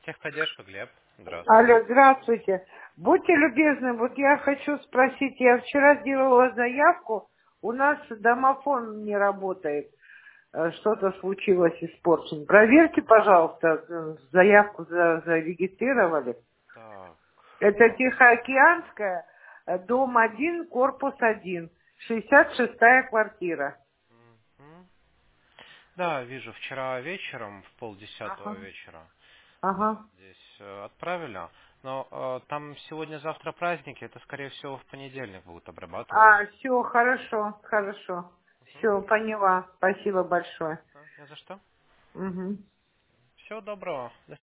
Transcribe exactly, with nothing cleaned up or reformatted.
Техподдержка, Глеб. Здравствуйте. Алло, здравствуйте. Будьте любезны, вот я хочу спросить, я вчера сделала заявку, у нас домофон не работает, Э, что-то случилось испорчено. Проверьте, пожалуйста, э, заявку за- зарегистрировали. Так. Это а, Тихоокеанская, э, дом один, корпус один, шестьдесят шестая квартира. мгм. Да, вижу, вчера вечером, в полдесятого Ага, вечера, ага. да, здесь э, отправили. Но э, там сегодня-завтра праздники, это, скорее всего, в понедельник будут обрабатывать. А, все, хорошо, хорошо. Мгм. Все, поняла. Спасибо большое. А, не за что. Угу. Всего доброго. До